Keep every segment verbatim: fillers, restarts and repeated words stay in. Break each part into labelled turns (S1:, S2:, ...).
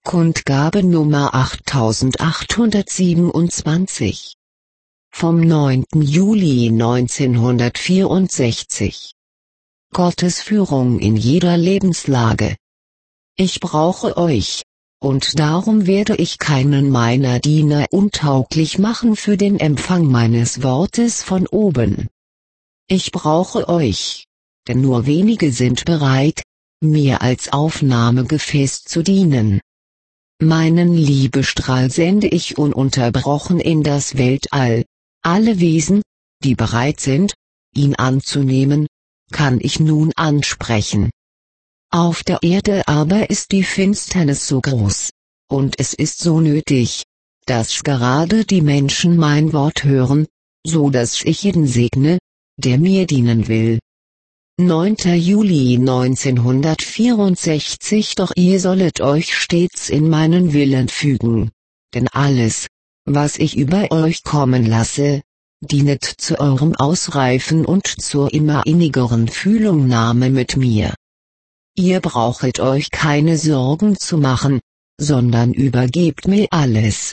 S1: Kundgabe Nummer achttausendachthundertsiebenundzwanzig. Vom neunten Juli neunzehnhundertvierundsechzig. Gottes Führung in jeder Lebenslage. Ich brauche euch, und darum werde ich keinen meiner Diener untauglich machen für den Empfang meines Wortes von oben. Ich brauche euch, denn nur wenige sind bereit, mir als Aufnahmegefäß zu dienen. Meinen Liebestrahl sende ich ununterbrochen in das Weltall. Alle Wesen, die bereit sind, ihn anzunehmen, kann ich nun ansprechen. Auf der Erde aber ist die Finsternis so groß, und es ist so nötig, dass gerade die Menschen mein Wort hören, so dass ich jeden segne, der mir dienen will. neunter Juli neunzehnhundertvierundsechzig. Doch ihr sollet euch stets in meinen Willen fügen, denn alles, was ich über euch kommen lasse, dienet zu eurem Ausreifen und zur immer innigeren Fühlungnahme mit mir. Ihr brauchet euch keine Sorgen zu machen, sondern übergebt mir alles.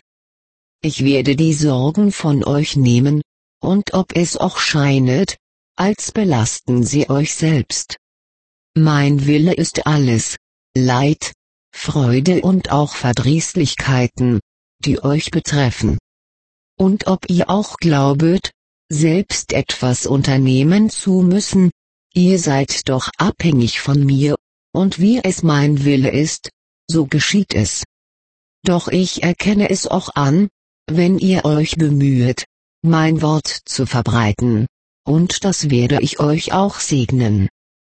S1: Ich werde die Sorgen von euch nehmen, und ob es auch scheinet, als belasten sie euch selbst. Mein Wille ist alles, Leid, Freude und auch Verdrießlichkeiten, die euch betreffen. Und ob ihr auch glaubet, selbst etwas unternehmen zu müssen, ihr seid doch abhängig von mir, und wie es mein Wille ist, so geschieht es. Doch ich erkenne es auch an, wenn ihr euch bemühet, mein Wort zu verbreiten, und das werde ich euch auch segnen.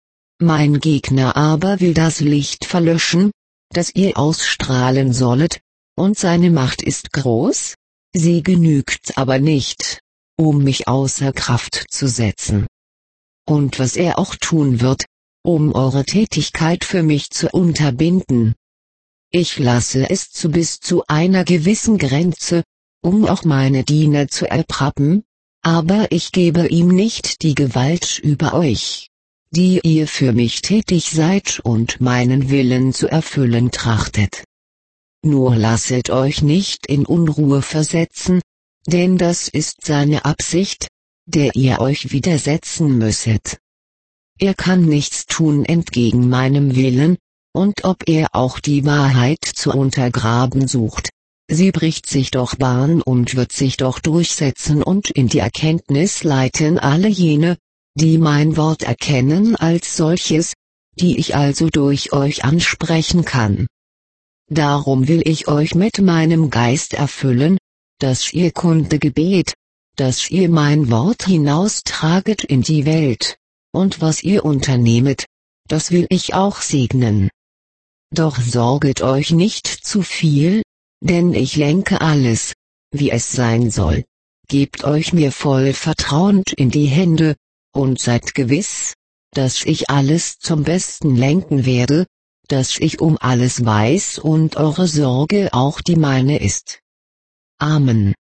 S1: Mein Gegner aber will das Licht verlöschen, das ihr ausstrahlen sollet, und seine Macht ist groß, sie genügt aber nicht, um mich außer Kraft zu setzen. Und was er auch tun wird, um eure Tätigkeit für mich zu unterbinden. Ich lasse es zu bis zu einer gewissen Grenze, um auch meine Diener zu erprappen, aber ich gebe ihm nicht die Gewalt über euch, die ihr für mich tätig seid und meinen Willen zu erfüllen trachtet. Nur lasset euch nicht in Unruhe versetzen, denn das ist seine Absicht, der ihr euch widersetzen müsset. Er kann nichts tun entgegen meinem Willen, und ob er auch die Wahrheit zu untergraben sucht, sie bricht sich doch Bahn und wird sich doch durchsetzen und in die Erkenntnis leiten alle jene, die mein Wort erkennen als solches, die ich also durch euch ansprechen kann. Darum will ich euch mit meinem Geist erfüllen, dass ihr Kundegebet, dass ihr mein Wort hinaustraget in die Welt, und was ihr unternehmet, das will ich auch segnen. Doch sorget euch nicht zu viel, denn ich lenke alles, wie es sein soll. Gebt euch mir voll vertrauend in die Hände, und seid gewiss, dass ich alles zum Besten lenken werde, dass ich um alles weiß und eure Sorge auch die meine ist. Amen.